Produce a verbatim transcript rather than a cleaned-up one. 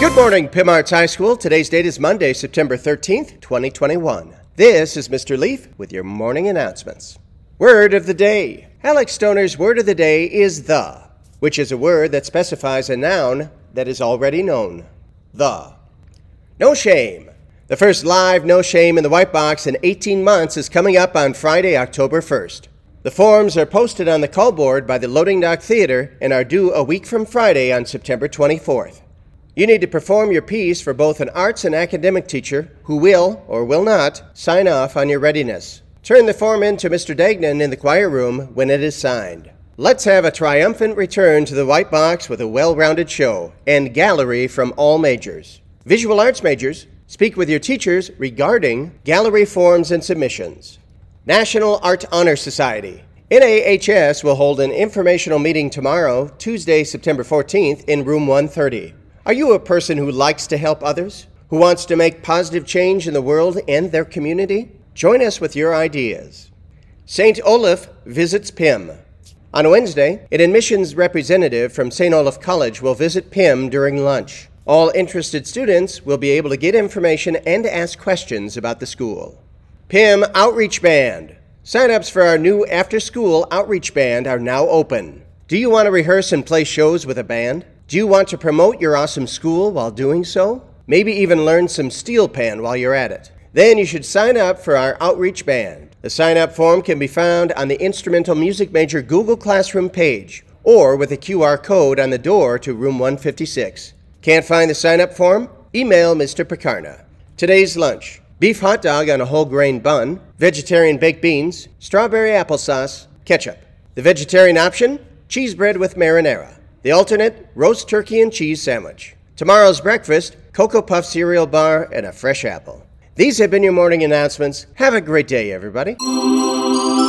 Good morning, Pim Arts High School. Today's date is Monday, September thirteenth, twenty twenty-one. This is Mister Leaf with your morning announcements. Word of the day. Alex Stoner's word of the day is the, which is a word that specifies a noun that is already known. The. No shame. The first live No Shame in the White Box in eighteen months is coming up on Friday, October first. The forms are posted on the call board by the Loading Dock Theater and are due a week from Friday on September twenty-fourth. You need to perform your piece for both an arts and academic teacher who will, or will not, sign off on your readiness. Turn the form in to Mister Dagnan in the choir room when it is signed. Let's have a triumphant return to the White Box with a well-rounded show and gallery from all majors. Visual arts majors, speak with your teachers regarding gallery forms and submissions. National Art Honor Society. N A H S will hold an informational meeting tomorrow, Tuesday, September fourteenth, in room one thirty. Are you a person who likes to help others? Who wants to make positive change in the world and their community? Join us with your ideas. Saint Olaf visits P I M. On Wednesday, an admissions representative from Saint Olaf College will visit P I M during lunch. All interested students will be able to get information and ask questions about the school. P I M Outreach Band. Sign-ups for our new after-school outreach band are now open. Do you want to rehearse and play shows with a band? Do you want to promote your awesome school while doing so? Maybe even learn some steel pan while you're at it? Then you should sign up for our outreach band. The sign-up form can be found on the Instrumental Music Major Google Classroom page or with a Q R code on the door to room one fifty-six. Can't find the sign-up form? Email Mister Picarna. Today's lunch: beef hot dog on a whole grain bun, vegetarian baked beans, strawberry applesauce, ketchup. The vegetarian option: cheese bread with marinara. The alternate: roast turkey and cheese sandwich. Tomorrow's breakfast: Cocoa Puff cereal bar and a fresh apple. These have been your morning announcements. Have a great day, everybody.